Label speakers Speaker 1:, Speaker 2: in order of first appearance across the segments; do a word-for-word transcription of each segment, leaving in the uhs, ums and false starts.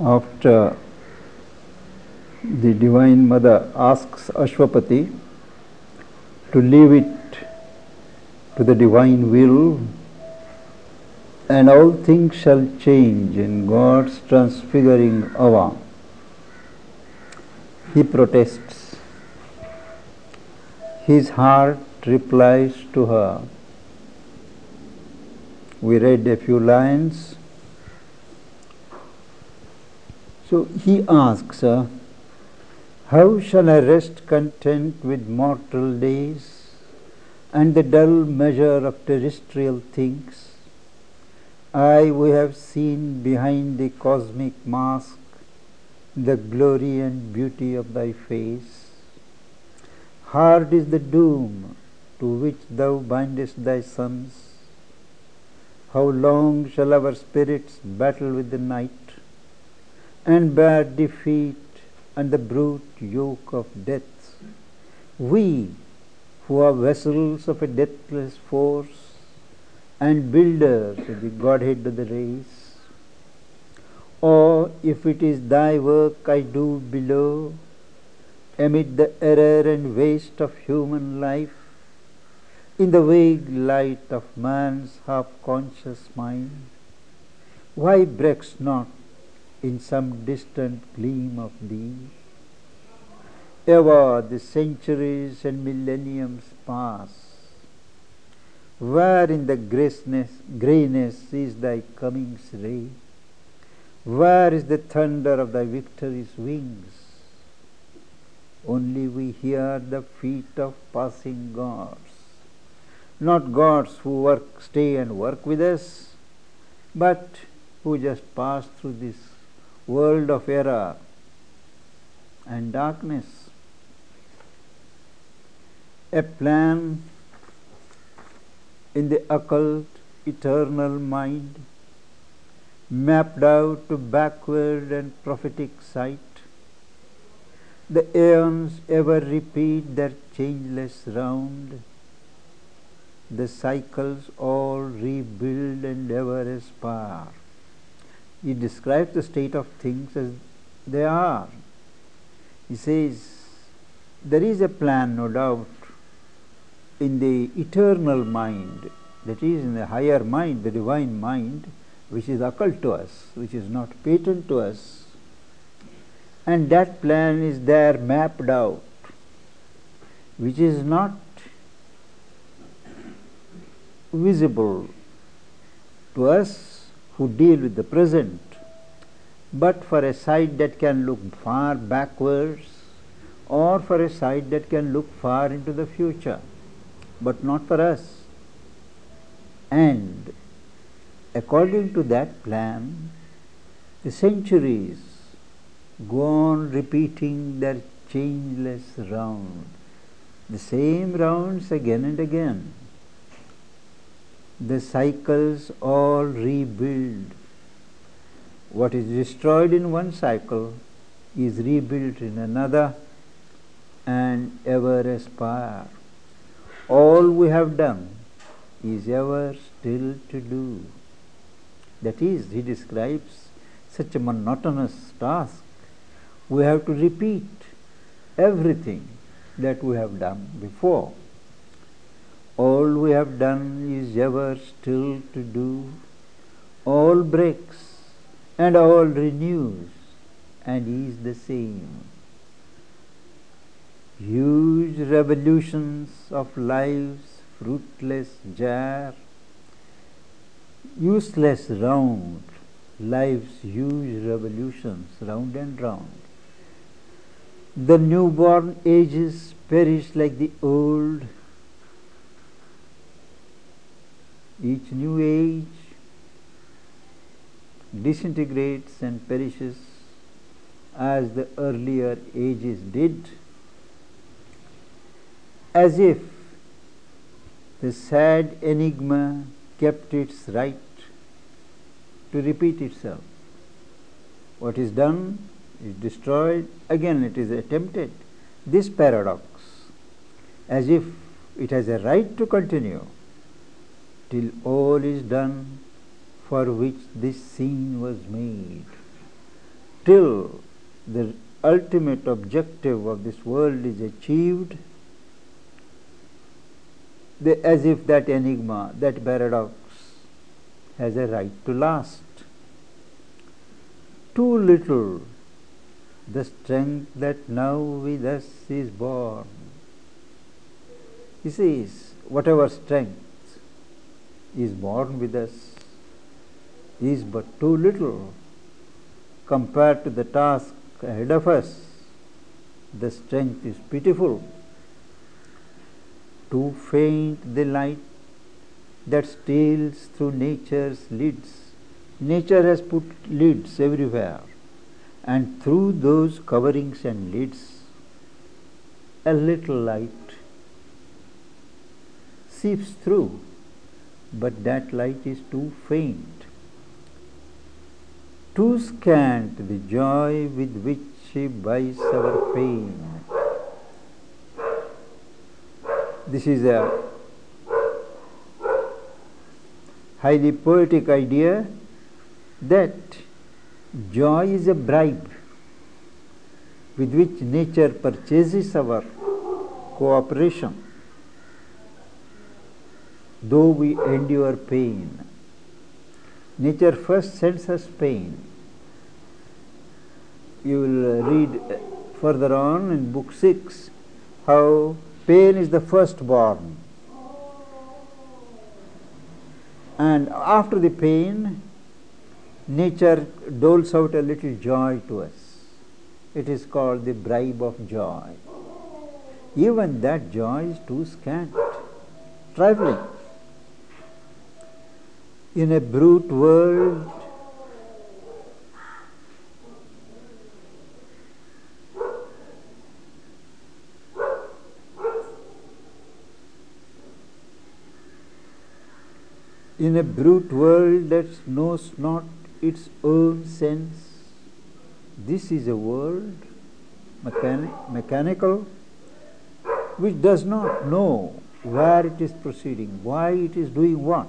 Speaker 1: After the Divine Mother asks Ashwapati to leave it to the divine will, and all things shall change in God's transfiguring hour, he protests. His heart replies to her. We read a few lines. So he asks her, how shall I rest content with mortal days and the dull measure of terrestrial things? I who have seen behind the cosmic mask the glory and beauty of thy face. Hard is the doom to which thou bindest thy sons. How long shall our spirits battle with the night and bear defeat and the brute yoke of death? We, who are vessels of a deathless force and builders of the Godhead of the race. Or if it is thy work I do below, amid the error and waste of human life, in the vague light of man's half-conscious mind, why breaks not in some distant gleam of thee? Ever the centuries and millenniums pass. Where in the grayness, grayness is thy coming's ray? Where is the thunder of thy victory's wings? Only we hear the feet of passing gods, not gods who work, stay and work with us, but who just pass through this world of error and darkness. A plan in the occult eternal mind, mapped out to backward and prophetic sight. The aeons ever repeat their changeless round. The cycles all rebuild and ever aspire. He describes the state of things as they are. He says, there is a plan, no doubt, in the eternal mind, that is, in the higher mind, the divine mind, which is occult to us, which is not patent to us. And that plan is there mapped out, which is not visible to us who deal with the present, but for a sight that can look far backwards, or for a sight that can look far into the future, but not for us. And according to that plan, the centuries go on repeating their changeless round, the same rounds again and again. The cycles all rebuild. What is destroyed in one cycle is rebuilt in another and ever aspire. All we have done is ever still to do. That is, he describes such a monotonous task. We have to repeat everything that we have done before. All we have done is ever still to do. All breaks and all renews and is the same. Huge revolutions of life's fruitless jar, useless round, life's huge revolutions round and round. The newborn ages perish like the old. Each new age disintegrates and perishes as the earlier ages did, as if the sad enigma kept its right to repeat itself. What is done is destroyed, again it is attempted. This paradox, as if it has a right to continue till all is done for which this scene was made. till the ultimate objective of this world is achieved, the, as if that enigma, that paradox has a right to last. Too little the strength that now with us is born. He says, whatever strength is born with us is but too little compared to the task ahead of us. The strength is pitiful. Too faint the light that steals through nature's lids. Nature has put lids everywhere, and through those coverings and lids, a little light seeps through, but that light is too faint. Too scant the joy with which He buys our pain. This is a highly poetic idea that joy is a bribe with which nature purchases our cooperation, though we endure pain. Nature first sends us pain. You will read further on in book six how pain is the firstborn, and after the pain, nature doles out a little joy to us. It is called the bribe of joy. Even that joy is too scant, trifling. In a brute world, in a brute world that knows not its own sense, this is a world mechani- mechanical, which does not know where it is proceeding, why it is doing what.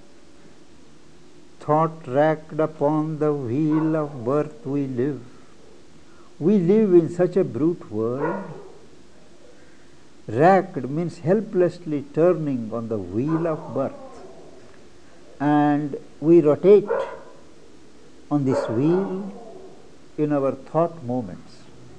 Speaker 1: Thought racked upon the wheel of birth we live. We live in such a brute world. Racked means helplessly turning on the wheel of birth. And we rotate on this wheel in our thought moments.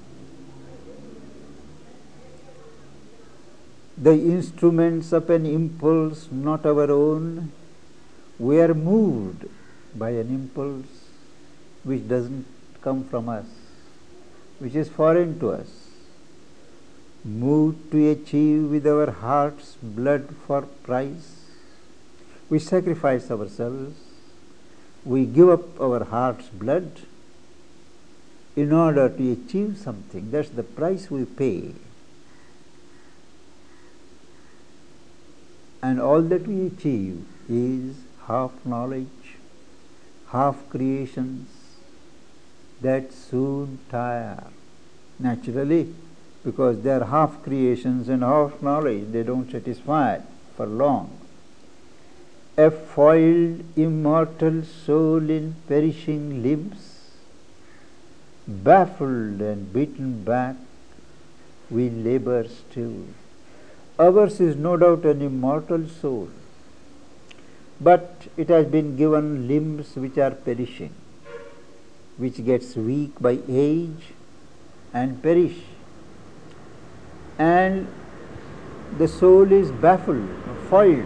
Speaker 1: The instruments of an impulse not our own, we are moved by an impulse which doesn't come from us, which is foreign to us. Moved to achieve with our heart's blood for price, we sacrifice ourselves, we give up our heart's blood in order to achieve something. That's the price we pay. And all that we achieve is half knowledge, half creations that soon tire. Naturally, because they are half creations and half knowledge, they don't satisfy for long. A foiled immortal soul in perishing limbs, baffled and beaten back, we labor still. Ours is no doubt an immortal soul, but it has been given limbs which are perishing, which gets weak by age and perish. And the soul is baffled, foiled.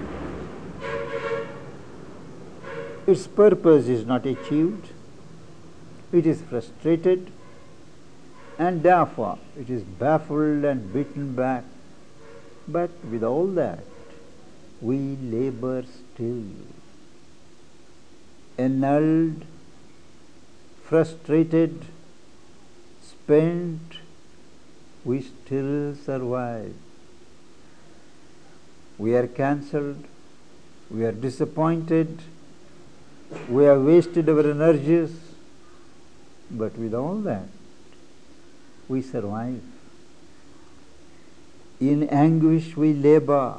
Speaker 1: Its purpose is not achieved, it is frustrated, and therefore it is baffled and beaten back. But with all that, we labor still. Annulled, frustrated, spent, we still survive. We are cancelled, we are disappointed, we have wasted our energies, but with all that, we survive. In anguish we labor,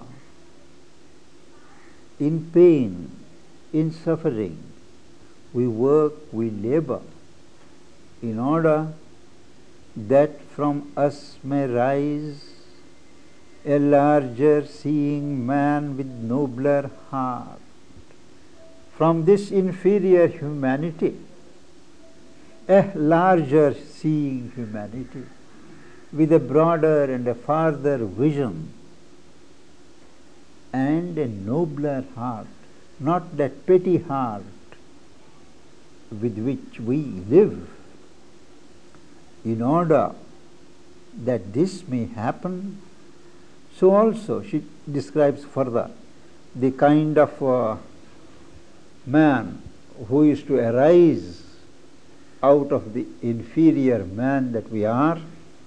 Speaker 1: in pain, in suffering, we work, we labor. in order that from us may rise a larger seeing man with nobler heart. From this inferior humanity, a larger seeing humanity with a broader and a farther vision and a nobler heart, not that petty heart with which we live. In order that this may happen, so also she describes further the kind of uh, man who is to arise out of the inferior man that we are,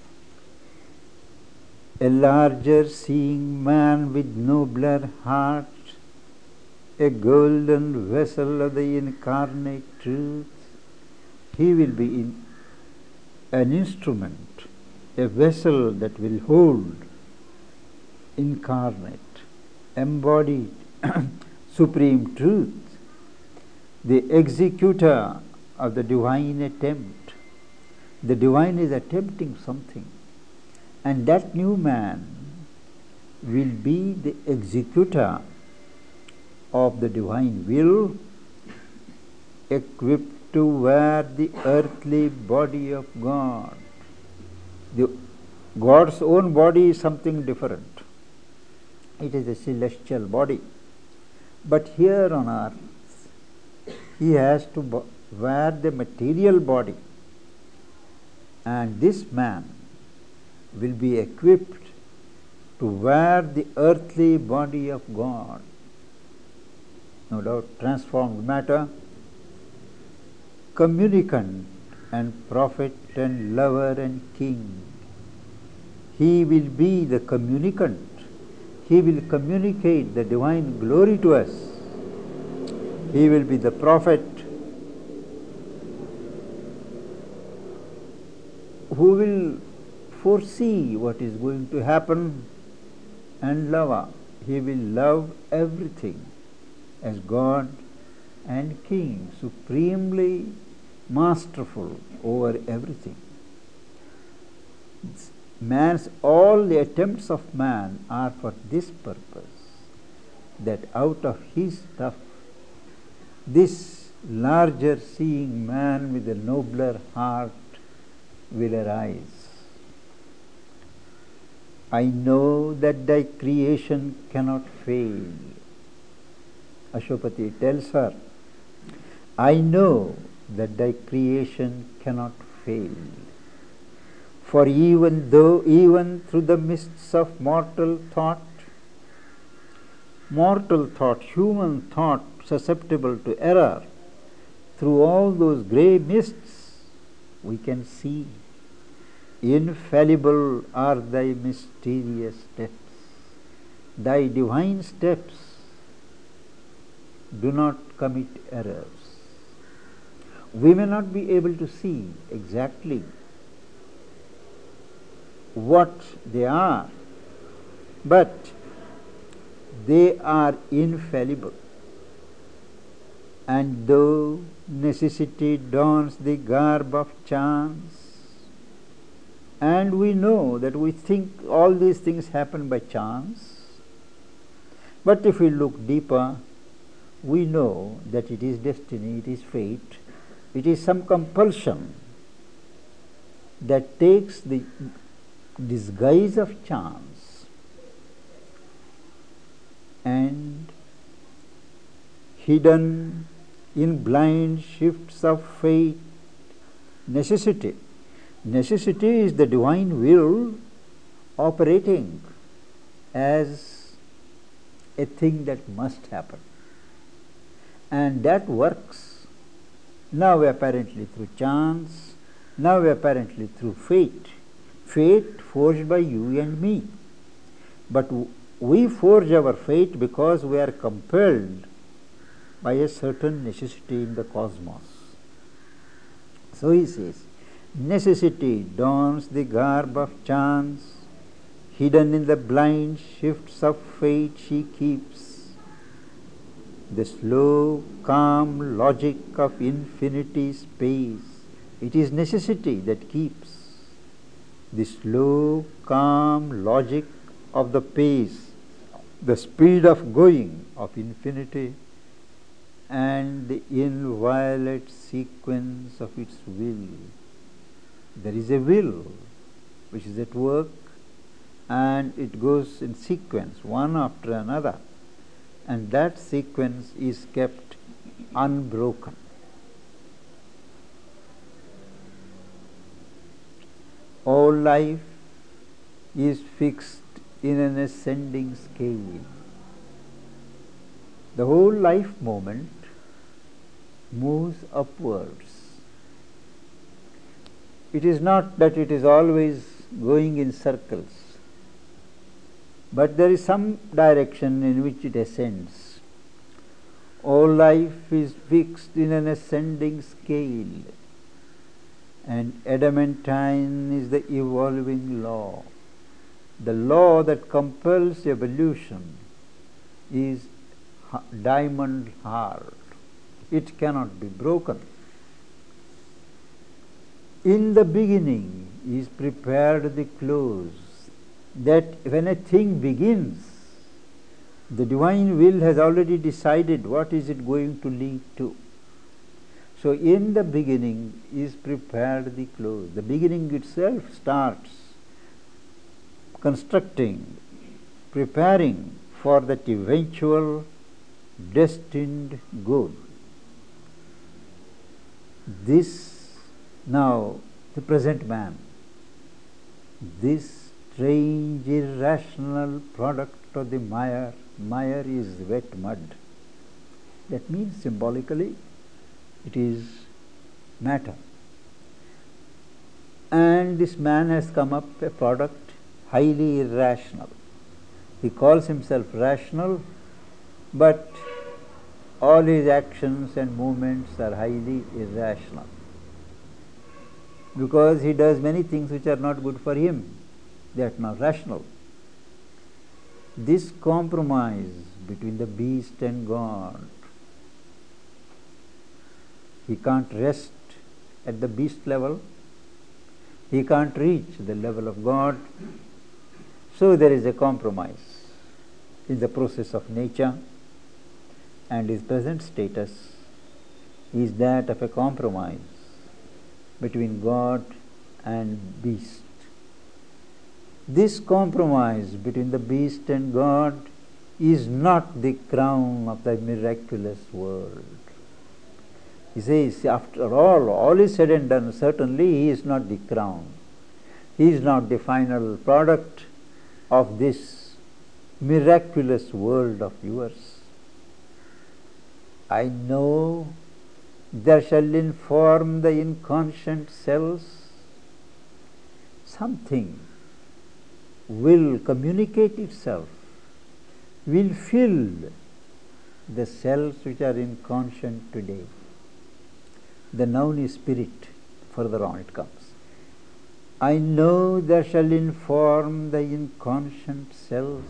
Speaker 1: a larger seeing man with nobler heart, a golden vessel of the incarnate truth. He will be in an instrument, a vessel that will hold incarnate, embodied supreme truth, the executor of the divine attempt. The divine is attempting something, and that new man will be the executor of the divine will, equipped to wear the earthly body of God. The God's own body is something different. It is a celestial body. But here on earth, he has to wear the material body, and this man will be equipped to wear the earthly body of God. No doubt, transformed matter, communicant and prophet and lover and king. He will be the communicant. He will communicate the divine glory to us. He will be the prophet who will foresee what is going to happen, and lover. He will love everything as God and King, supremely masterful over everything. Man's all the attempts of man are for this purpose, that out of his stuff this larger seeing man with a nobler heart will arise. I know that thy creation cannot fail. Ashwapati tells her, I know that thy creation cannot fail. For even though, even through the mists of mortal thought, mortal thought, human thought susceptible to error, through all those grey mists, we can see infallible are thy mysterious steps. Thy divine steps do not commit errors. We may not be able to see exactly what they are, but they are infallible. And though necessity dons the garb of chance, and we know that we think all these things happen by chance, but if we look deeper, we know that it is destiny, it is fate, it is some compulsion that takes the disguise of chance and hidden in blind shifts of fate, necessity. Necessity is the divine will operating as a thing that must happen, and that works now apparently through chance, now apparently through fate, fate forged by you and me. But we forge our fate because we are compelled by a certain necessity in the cosmos. So he says, necessity dons the garb of chance, hidden in the blind shifts of fate she keeps. The slow, calm logic of infinity space It is necessity that keeps the slow, calm logic of the pace, the speed of going of infinity, and the inviolate sequence of its will. There is a will which is at work, and it goes in sequence, one after another, and that sequence is kept unbroken. All life is fixed in an ascending scale. The whole life moment moves upwards. It is not that it is always going in circles, but there is some direction in which it ascends. All life is fixed in an ascending scale, and adamantine is the evolving law. The law that compels evolution is diamond hard. It cannot be broken. In the beginning is prepared the close, that when a thing begins, the divine will has already decided what is it going to lead to. So in the beginning is prepared the close. The beginning itself starts constructing, preparing for that eventual destined good. This now, the present man, this strange irrational product of the mire, mire is wet mud. That means symbolically it is matter. And this man has come up a product highly irrational. He calls himself rational, but all his actions and movements are highly irrational, because he does many things which are not good for him. They are not rational. This compromise between the beast and God, he can't rest at the beast level, he can't reach the level of God, so there is a compromise in the process of nature, and his present status is that of a compromise between God and beast. This compromise between the beast and God is not the crown of the miraculous world. He says, after all, all is said and done, certainly he is not the crown. He is not the final product of this miraculous world of yours. I know there shall inform the inconscient cells something will communicate itself, will fill the cells which are inconscient today. The noun is spirit, further on it comes. I know there shall inform the inconscient cells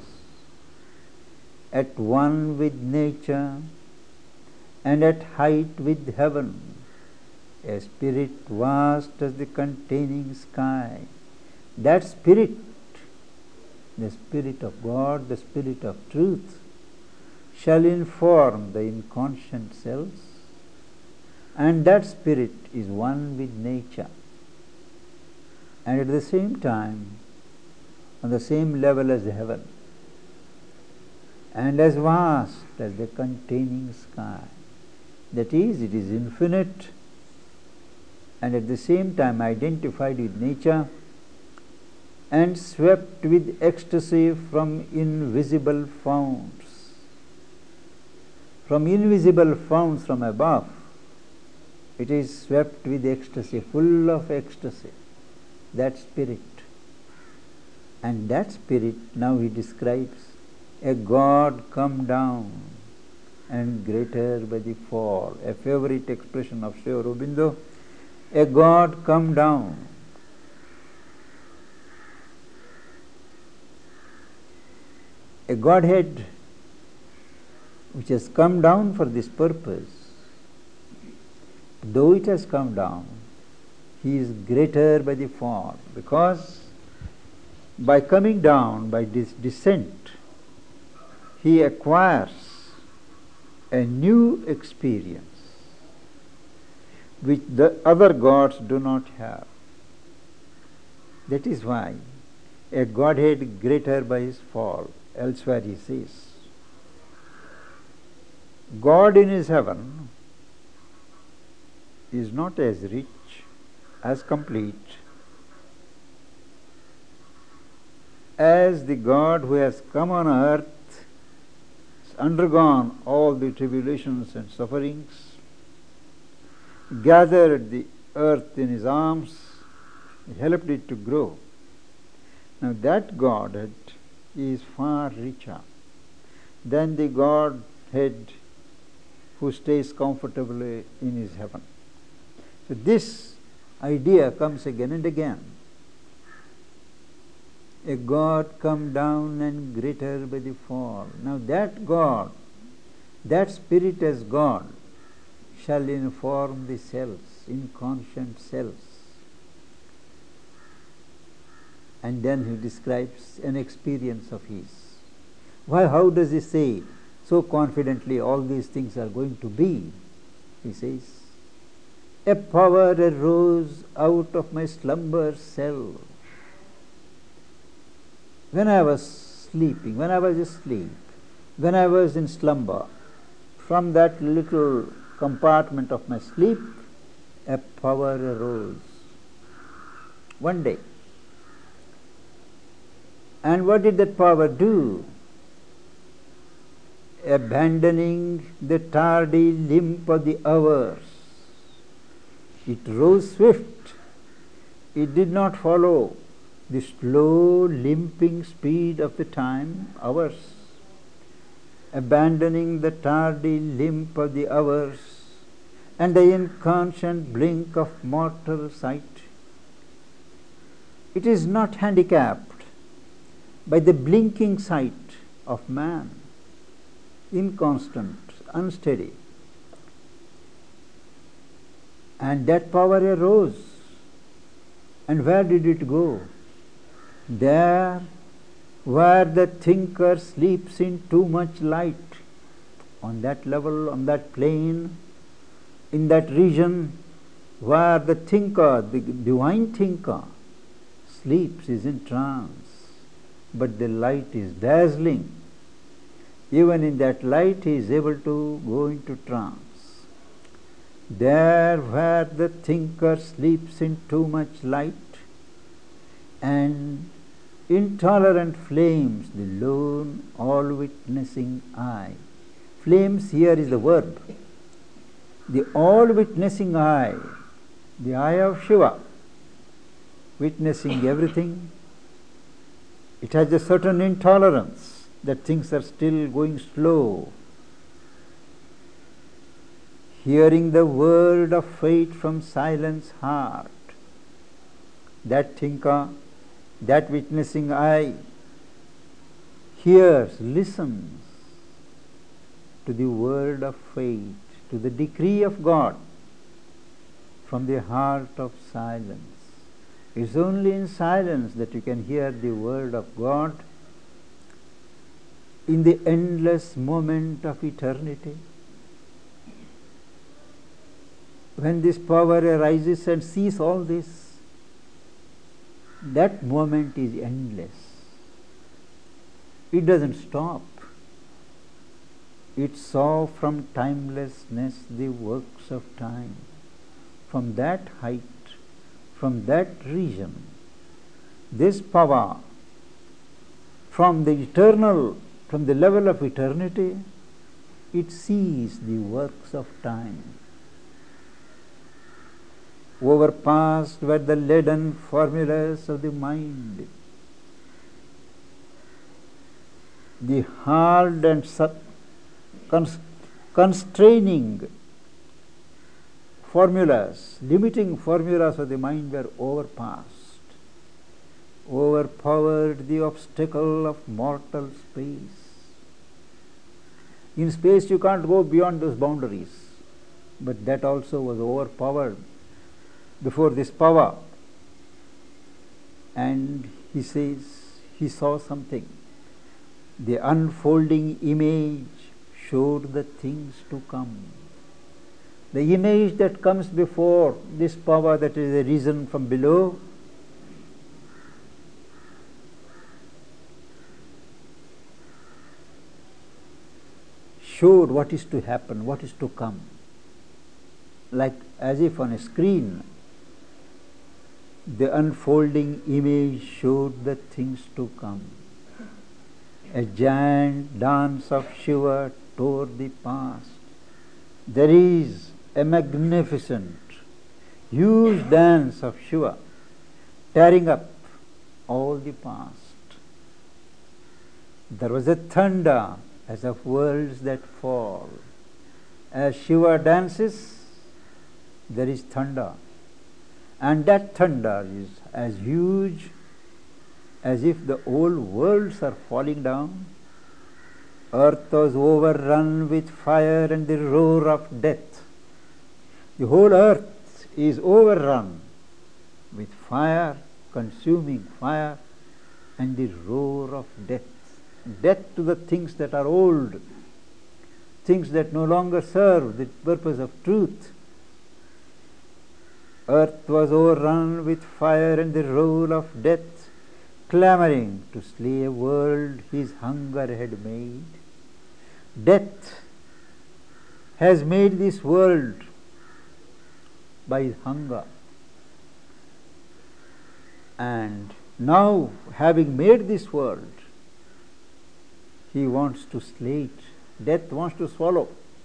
Speaker 1: at one with nature and at height with heaven, a spirit vast as the containing sky. That spirit, the Spirit of God, the Spirit of truth, shall inform the inconscient cells, and that spirit is one with nature, and at the same time on the same level as heaven, and as vast as the containing sky. That is, it is infinite and at the same time identified with nature and swept with ecstasy from invisible founts. From invisible founts from above, it is swept with ecstasy, full of ecstasy, that spirit. And that spirit, now he describes, a God come down and greater by the fall. A favorite expression of Sri Aurobindo, a God come down. A Godhead which has come down for this purpose, though it has come down, he is greater by the fall, because by coming down, by this descent, he acquires a new experience which the other gods do not have. That is why a Godhead greater by his fall. Elsewhere he says, God in his heaven is not as rich, as complete as the God who has come on earth, undergone all the tribulations and sufferings, gathered the earth in his arms, helped it to grow. Now that Godhead is far richer than the Godhead who stays comfortably in his heaven. So this idea comes again and again. A God come down and greater by the fall. Now that God, that Spirit as God, shall inform the selves, inconscient selves. And then he describes an experience of his. Why, how does he say so confidently all these things are going to be? He says, a power arose out of my slumber cell. When I was sleeping, when I was asleep, when I was in slumber, from that little compartment of my sleep, a power arose. One day. And what did that power do? Abandoning the tardy limp of the hours, it rose swift. It did not follow the slow limping speed of the time, hours. Abandoning the tardy limp of the hours and the inconscient blink of mortal sight, it is not handicapped by the blinking sight of man, inconstant, unsteady. And that power arose. And where did it go? There where the thinker sleeps in too much light, on that level, on that plane, in that region where the thinker, the divine thinker, sleeps, is in trance, but the light is dazzling. Even in that light he is able to go into trance. There where the thinker sleeps in too much light, and intolerant flames the lone all-witnessing eye. Flames here is the verb. The all-witnessing eye, the eye of Shiva, witnessing everything. It has a certain intolerance that things are still going slow. Hearing the word of fate from silence heart, that thinker, that witnessing eye, hears, listens to the word of fate, to the decree of God from the heart of silence. It's only in silence that you can hear the word of God in the endless moment of eternity. When this power arises and sees all this, that moment is endless. It doesn't stop. It saw from timelessness the works of time. From that height, from that region, this power, from the eternal, from the level of eternity, it sees the works of time. Overpassed were the leaden formulas of the mind. The hard and constraining formulas, limiting formulas of the mind were overpassed, overpowered the obstacle of mortal space. In space you can't go beyond those boundaries, but that also was overpowered before this power, and he says he saw something. The unfolding image showed the things to come. The image that comes before this power that is arisen from below showed what is to happen, what is to come. Like as if on a screen, the unfolding image showed the things to come. A giant dance of Shiva tore the past. There is a magnificent, huge dance of Shiva tearing up all the past. There was a thunder as of worlds that fall. As Shiva dances, there is thunder. And that thunder is as huge as if the old worlds are falling down. Earth was overrun with fire and the roar of death. The whole earth is overrun with fire, consuming fire, and the roar of death. Death to the things that are old, things that no longer serve the purpose of truth. Earth was overrun with fire and the roar of death, clamoring to slay a world his hunger had made. Death has made this world by his hunger. And now, having made this world, he wants to slay it. Death wants to swallow.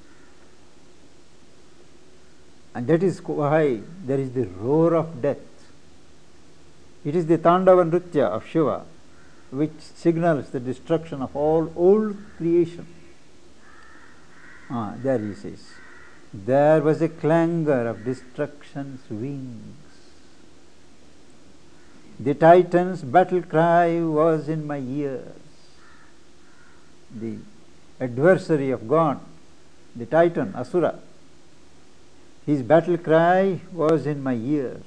Speaker 1: And that is why there is the roar of death. It is the Tandava Nritya of Shiva which signals the destruction of all old creation. Ah, there he says, there was a clangor of destruction's wings. The Titan's battle cry was in my ears. The adversary of God, the Titan, Asura, his battle cry was in my ears.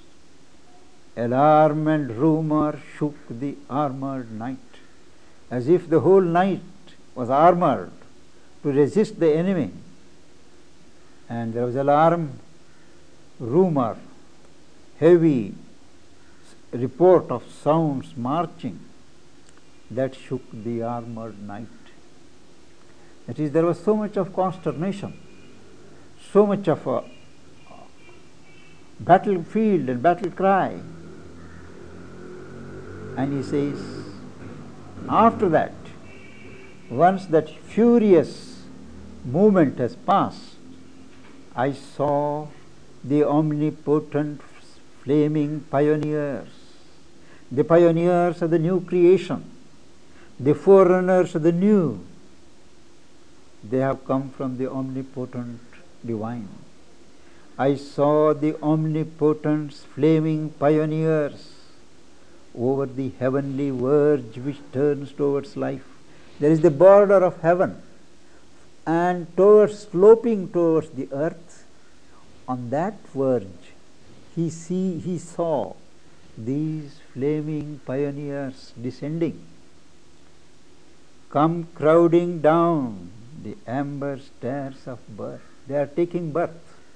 Speaker 1: Alarm and rumor shook the armored night, as if the whole night was armored to resist the enemy. And there was alarm, rumor, heavy report of sounds marching that shook the armored night. That is, there was so much of consternation, so much of a battlefield and battle cry. And he says, after that, once that furious movement has passed, I saw the omnipotent flaming pioneers, the pioneers of the new creation, the forerunners of the new. They have come from the omnipotent divine. I saw the omnipotent's flaming pioneers over the heavenly verge which turns towards life. There is the border of heaven, and towards sloping towards the earth, on that verge he see he saw these flaming pioneers descending, come crowding down the amber stairs of birth. They are taking birth.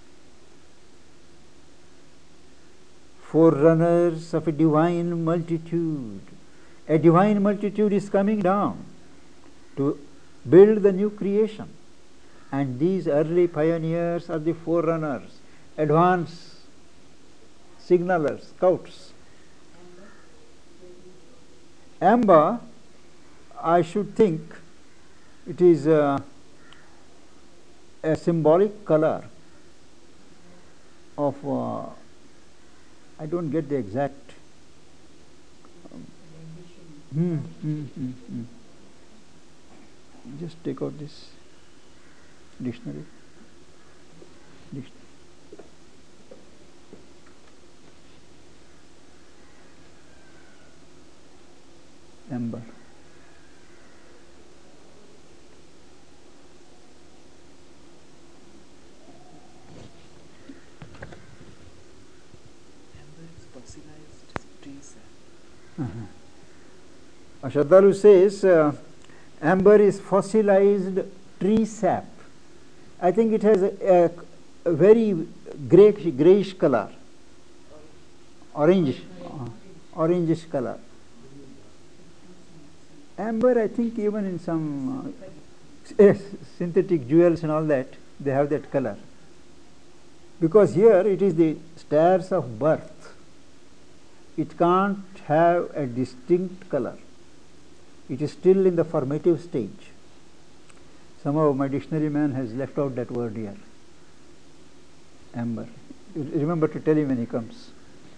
Speaker 1: Forerunners of a divine multitude. A divine multitude is coming down to build the new creation. And these early pioneers are the forerunners, advance signalers, scouts. Amber, I should think, it is a, a symbolic color of, uh, I don't get the exact. Um, hmm, hmm, hmm, hmm. Just take out this dictionary. Dictionary. Amber. Uh-huh. Shraddhalu says uh, amber is fossilized tree sap. I think it has a, a, a very grayish, grayish color, orange, uh, orangish color. Amber, I think even in some uh, synthetic jewels and all that, they have that color. Because here it is the stairs of birth. It can't have a distinct color. It is still in the formative stage. Somehow my dictionary man has left out that word here. Amber. Remember to tell him when he comes.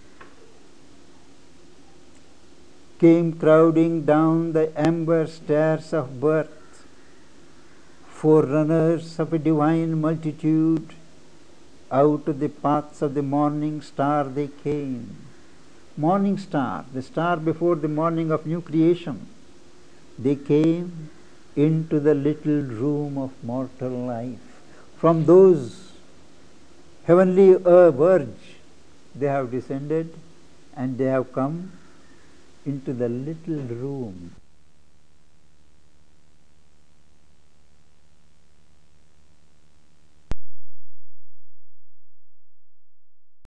Speaker 1: Came crowding down the amber stairs of birth, forerunners of a divine multitude. Out of the paths of the morning star they came. Morning star, the star before the morning of new creation. They came into the little room of mortal life. From those heavenly uh, verge, they have descended and they have come into the little room